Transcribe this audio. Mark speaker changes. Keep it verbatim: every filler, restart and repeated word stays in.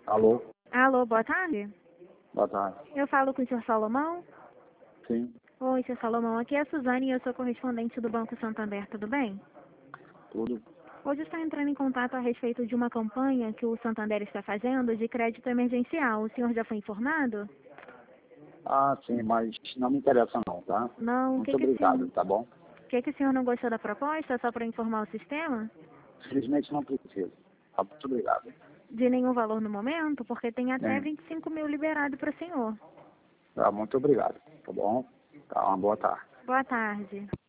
Speaker 1: Alô?
Speaker 2: Alô, boa tarde.
Speaker 1: Boa tarde.
Speaker 2: Eu falo com o senhor Salomão.
Speaker 1: Sim,
Speaker 2: Oi, senhor Salomão. Aqui é a Suzane e eu sou correspondente do Banco Santander, tudo bem?
Speaker 1: tudo.
Speaker 2: Hoje está entrando em contato a respeito de uma campanha que o Santander está fazendo de crédito emergencial. O senhor já foi informado?
Speaker 1: Ah, sim, mas não me interessa não, tá?
Speaker 2: Não, o que
Speaker 1: Muito
Speaker 2: que o
Speaker 1: obrigado,
Speaker 2: senhor,
Speaker 1: tá bom?
Speaker 2: o que que o senhor não gostou da proposta, só para informar o sistema?
Speaker 1: Felizmente não preciso. Tá, muito obrigado.
Speaker 2: De nenhum valor no momento, porque tem até
Speaker 1: Bem,
Speaker 2: vinte e cinco mil liberado para o senhor.
Speaker 1: tá, muito obrigado, tá bom? Tá, uma boa tarde.
Speaker 2: Boa tarde.